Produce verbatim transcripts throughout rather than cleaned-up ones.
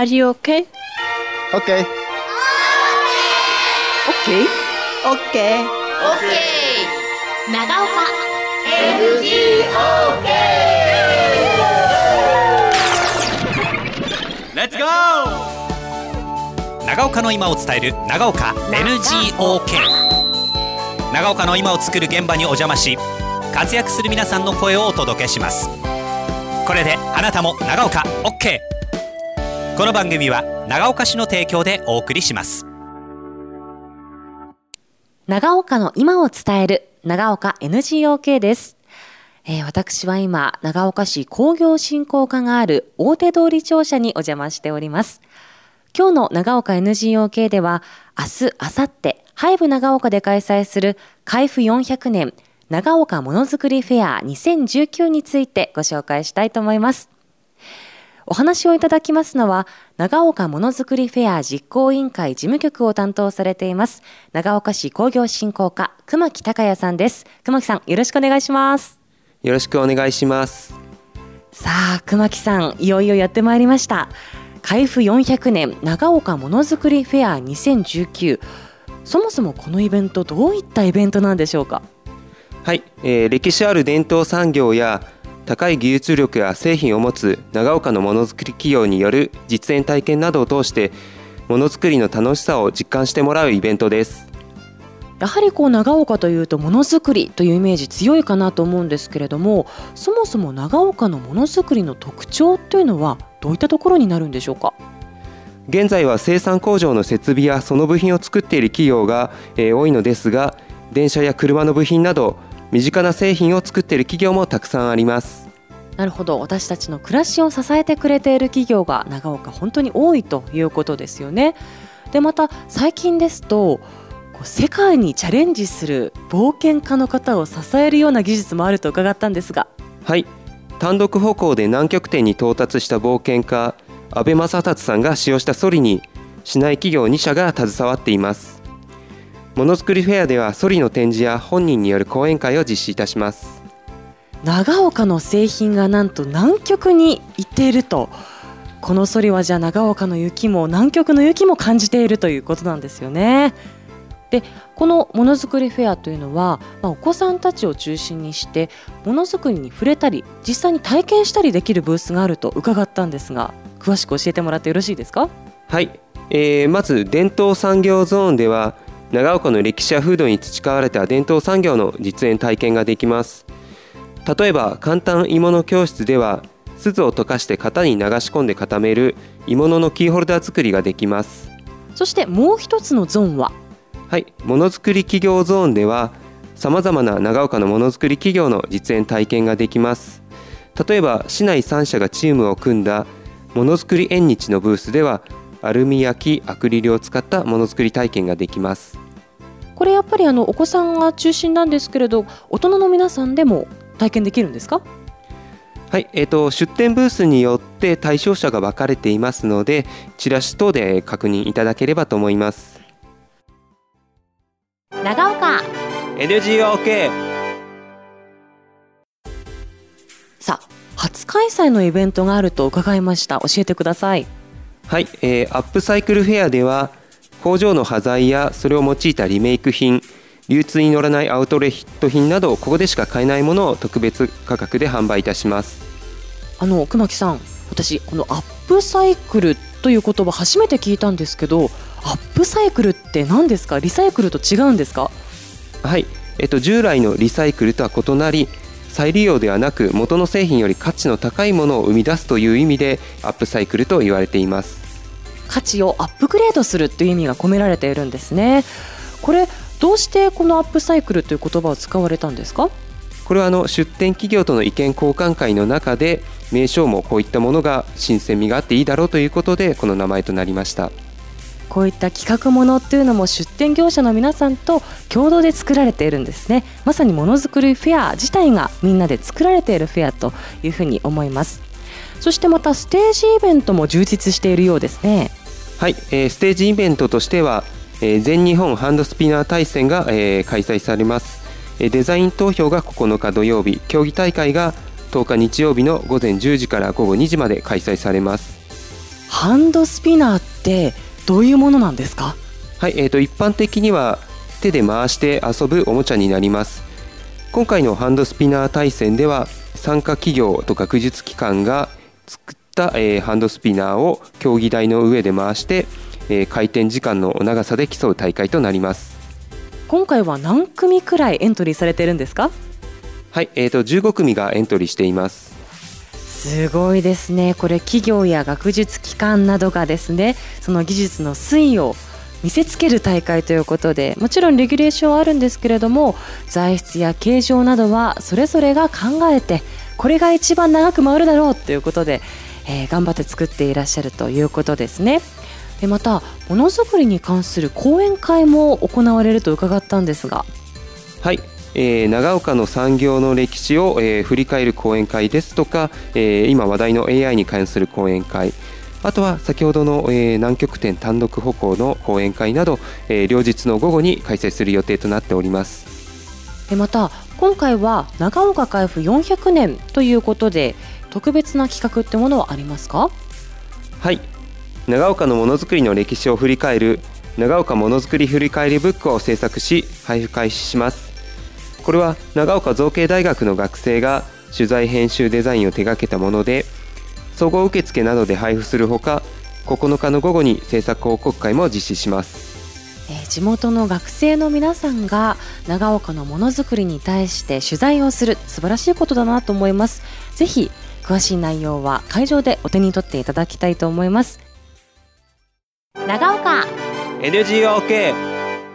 Are you okay? Okay. Okay? Okay. OK 長岡エヌジーオーケーレッツゴー。長岡の今を伝える長岡 エヌジーオーケー。 長岡の今を作る現場にお邪魔し、活躍する皆さんの声をお届けします。これであなたも長岡 OK。 この番組は長岡市の提供でお送りします。 長岡の今を伝える長岡 エヌジーオーケー です。えー、私は今長岡市工業振興課がある大手通り庁舎にお邪魔しております。今日の長岡 エヌジーオーケー では明日、明後日ハイブ長岡で開催する開府よんひゃくねん長岡ものづくりフェアにせんじゅうきゅうについてご紹介したいと思います。お話をいただきますのは長岡ものづくりフェア実行委員会事務局を担当されています長岡市工業振興課熊木孝也さんです。熊木さん、よろしくお願いします。 よろしくお願いします。 さあ熊木さん、いよいよやってまいりました。開府よんひゃくねん長岡ものづくりフェアにせんじゅうきゅう。そもそもこのイベント、どういったイベントなんでしょうか？ はい、えー、歴史ある伝統産業や高い技術力や製品を持つ長岡のものづくり企業による実演体験などを通してものづくりの楽しさを実感してもらうイベントです。 やはりこう長岡というとものづくりというイメージ強いかなと思うんですけれども、そもそも長岡のものづくりの特徴というのはどういったところになるんでしょうか？ 現在は生産工場の設備やその部品を作っている企業が、えー、多いのですが、電車や車の部品など身近な製品を作っている企業もたくさんあります。 なるほど、私たちの暮らしを支えてくれている企業が長岡本当に多いということですよね。でまた最近ですとこう世界にチャレンジする冒険家の方を支えるような技術もあると伺ったんですが。 はい、単独歩行で南極点に到達した冒険家阿部正達さんが使用したソリに市内企業に社が携わっています。ものづくりフェアではソリの展示や本人による講演会を実施いたします。 長岡の製品がなんと南極に行っていると、このソリはじゃあ長岡の雪も南極の雪も感じているということなんですよね。でこのものづくりフェアというのは、まあ、お子さんたちを中心にしてものづくりに触れたり実際に体験したりできるブースがあると伺ったんですが、詳しく教えてもらってよろしいですか？ はい、えー、まず伝統産業ゾーンでは長岡の歴史や風土に培われた伝統産業の実演体験ができます。例えば簡単鋳物教室では錫を溶かして型に流し込んで固める鋳物のキーホルダー作りができます。 そしてもう一つのゾーンは、 はい、ものづくり企業ゾーンではさまざまな長岡のものづくり企業の実演体験ができます。例えば市内さん社がチームを組んだものづくり縁日のブースではアルミ焼きアクリルを使ったものづくり体験ができます。 これやっぱりあのお子さんが中心なんですけれど、大人の皆さんでも体験できるんですか？ はい、えーと、出店ブースによって対象者が分かれていますので、チラシ等で確認いただければと思います。 長岡エヌジーオーケー。 さあ初開催のイベントがあると伺いました。教えてください。 はい、えー、アップサイクルフェアでは工場の端材やそれを用いたリメイク品、流通に乗らないアウトレット品などここでしか買えないものを特別価格で販売いたします。 あの熊木さん、私このアップサイクルという言葉初めて聞いたんですけど、アップサイクルって何ですか？リサイクルと違うんですか？ はい、えっと、従来のリサイクルとは異なり再利用ではなく元の製品より価値の高いものを生み出すという意味でアップサイクルと言われています。 価値をアップグレードするという意味が込められているんですね。これどうしてこのアップサイクルという言葉を使われたんですか？ これはあの出展企業との意見交換会の中で名称もこういったものが新鮮味があっていいだろうということでこの名前となりました。 こういった企画ものっていうのも出展業者の皆さんと共同で作られているんですね。まさにものづくりフェア自体がみんなで作られているフェアというふうに思います。そしてまたステージイベントも充実しているようですね。 はい、えー、ステージイベントとしては、えー、全日本ハンドスピナー大戦が、えー、開催されます。えー、デザイン投票がここのか土曜日、競技大会がとおか日曜日の午前じゅうじから午後にじまで開催されます。 ハンドスピナーってどういうものなんですか？ はい、えーと、一般的には手で回して遊ぶおもちゃになります。今回のハンドスピナー対戦では参加企業と学術機関が作った、えー、ハンドスピナーを競技台の上で回して、えー、回転時間の長さで競う大会となります。 今回は何組くらいエントリーされているんですか？ はい、えーと、じゅうごくみがエントリーしています。 すごいですね。これ企業や学術機関などがですね、その技術の推移を見せつける大会ということで、もちろんレギュレーションはあるんですけれども、材質や形状などはそれぞれが考えて、これが一番長く回るだろうということで、えー、頑張って作っていらっしゃるということですね。でまたものづくりに関する講演会も行われると伺ったんですが。 はい、えー、長岡の産業の歴史を、えー、振り返る講演会ですとか、えー、今話題の エーアイ に関する講演会、あとは先ほどの、えー、南極点単独歩行の講演会など、えー、両日の午後に開催する予定となっております。 でまた今回は長岡開府よんひゃくねんということで、特別な企画ってものはありますか？ はい、長岡のものづくりの歴史を振り返る長岡ものづくり振り返りブックを制作し配布開始します。これは長岡造形大学の学生が取材編集デザインを手掛けたもので、総合受付などで配布するほか、ここのかの午後に制作報告会も実施します。 えー、地元の学生の皆さんが長岡のものづくりに対して取材をする、素晴らしいことだなと思います。ぜひ詳しい内容は会場でお手に取っていただきたいと思います。 長岡エヌジーオーケー。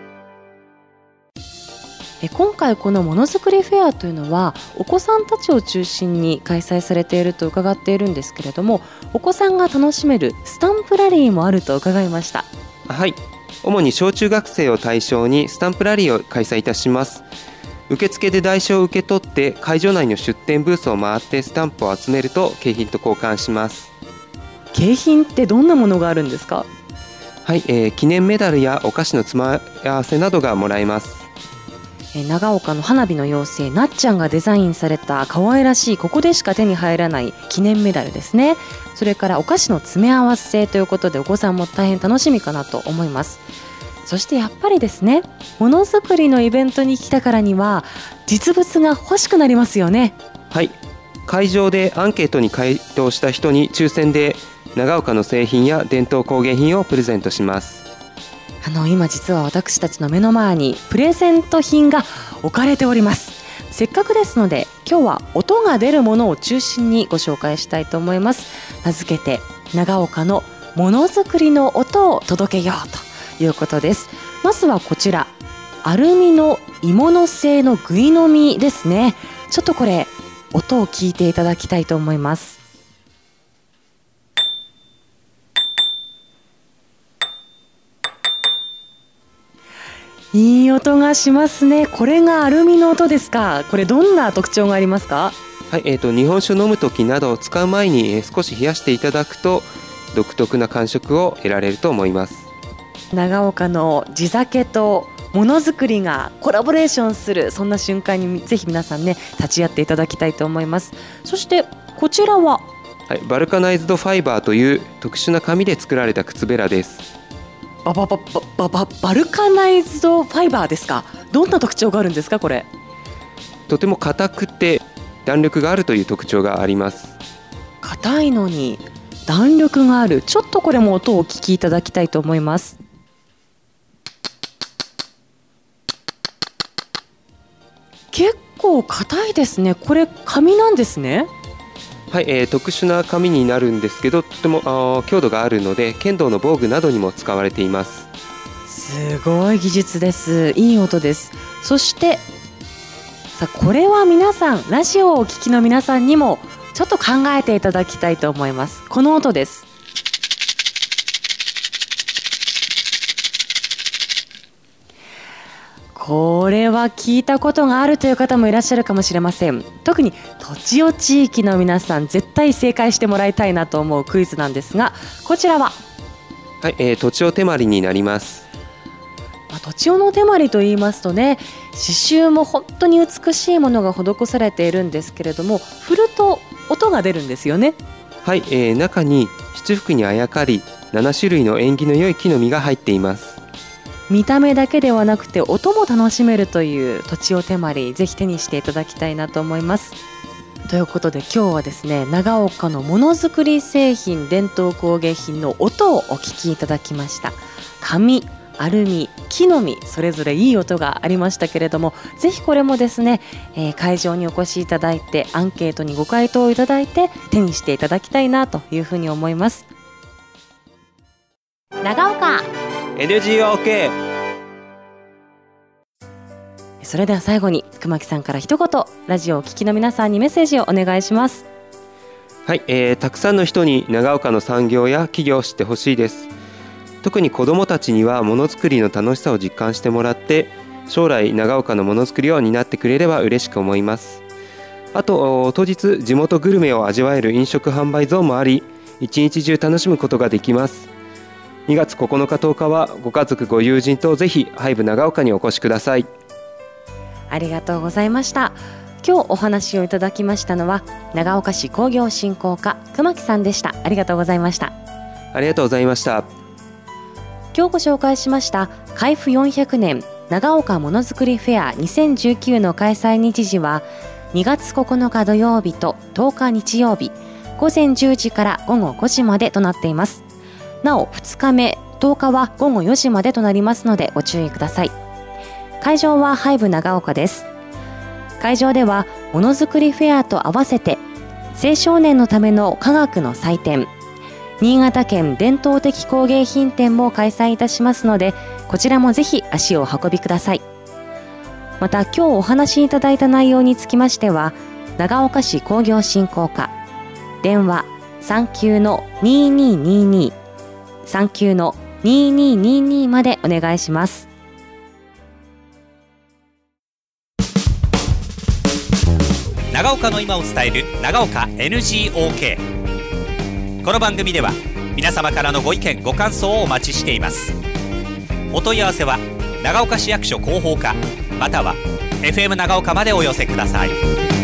え今回このものづくりフェアというのはお子さんたちを中心に開催されていると伺っているんですけれども、お子さんが楽しめるスタンプラリーもあると伺いました。 はい、主に小中学生を対象にスタンプラリーを開催いたします。受付で台紙を受け取って会場内の出店ブースを回ってスタンプを集めると景品と交換します。 景品ってどんなものがあるんですか？ はい、えー、記念メダルやお菓子の詰まり合わせなどがもらえます。 長岡の花火の妖精なっちゃんがデザインされた可愛らしい、ここでしか手に入らない記念メダルですね。それからお菓子の詰め合わせということで、お子さんも大変楽しみかなと思います。そしてやっぱりですね、ものづくりのイベントに来たからには実物が欲しくなりますよね。 はい、会場でアンケートに回答した人に抽選で長岡の製品や伝統工芸品をプレゼントします。 あの今実は私たちの目の前にプレゼント品が置かれております。せっかくですので今日は音が出るものを中心にご紹介したいと思います。名付けて長岡のものづくりの音を届けようということです。まずはこちら、アルミの鋳物製のぐいのみですね。ちょっとこれ音を聞いていただきたいと思います。いい音がしますね。これがアルミの音ですか。これどんな特徴がありますか？ はい、えーと、日本酒を飲む時など使う前に、えー、少し冷やしていただくと独特な感触を得られると思います。 長岡の地酒とものづくりがコラボレーションする、そんな瞬間にぜひ皆さんね立ち会っていただきたいと思います。そしてこちらは、 はい、バルカナイズドファイバーという特殊な紙で作られた靴べらです。 ババババババルカナイズドファイバーですか。どんな特徴があるんですか？これとても硬くて弾力があるという特徴があります。 硬いのに弾力がある。ちょっとこれも音をお聞きいただきたいと思います。結構硬いですね。これ紙なんですね。 はい、えー、特殊な紙になるんですけど、とてもあ強度があるので剣道の防具などにも使われています。 すごい技術です。いい音です。そしてさあ、これは皆さん、ラジオをお聞きの皆さんにもちょっと考えていただきたいと思います。この音です。これは聞いたことがあるという方もいらっしゃるかもしれません。特に栃尾地域の皆さん、絶対正解してもらいたいなと思うクイズなんですが、こちらは、 はい、えー、栃尾手まりになります。 まあ、栃尾の手まりと言いますとね、刺繍も本当に美しいものが施されているんですけれども、振ると音が出るんですよね。 はい、えー、中に七福にあやかりなな種類の縁起の良い木の実が入っています。 見た目だけではなくて音も楽しめるというとちお手まり、ぜひ手にしていただきたいなと思います。ということで今日はですね、長岡のものづくり製品伝統工芸品の音をお聞きいただきました。紙、アルミ、木の実、それぞれいい音がありましたけれども、ぜひこれもですね、えー、会場にお越しいただいてアンケートにご回答いただいて手にしていただきたいなというふうに思います。 長岡エヌジーオーケー。 それでは最後に熊木さんから一言、ラジオをお聞きの皆さんにメッセージをお願いします。 はい、えー、たくさんの人に長岡の産業や企業を知ってほしいです。特に子どもたちにはものづくりの楽しさを実感してもらって、将来長岡のものづくりを担ってくれれば嬉しく思います。あと当日地元グルメを味わえる飲食販売ゾーンもあり、一日中楽しむことができます。にがつここのかとおかはご家族ご友人とぜひハイブ長岡にお越しください。 ありがとうございました。今日お話をいただきましたのは長岡市工業振興課熊木さんでした。ありがとうございました。 ありがとうございました。 今日ご紹介しました開府よんひゃくねん長岡ものづくりフェアにせんじゅうきゅうの開催日時はにがつここのか土曜日ととおか日曜日、ごぜんじゅうじからごごごじまでとなっています。なおふつかめとおかはごごよじまでとなりますのでご注意ください。会場はハイブ長岡です。会場ではものづくりフェアと合わせて青少年のための科学の祭典、新潟県伝統的工芸品展も開催いたしますので、こちらもぜひ足をお運びください。また今日お話しいただいた内容につきましては長岡市工業振興課電話 さんきゅうのにーにーにーにー さんきゅうのにーにーにーにーまでお願いします。 長岡の今を伝える長岡 エヌジーオーケー。この番組では皆様からのご意見ご感想をお待ちしています。お問い合わせは長岡市役所広報課または エフエム 長岡までお寄せください。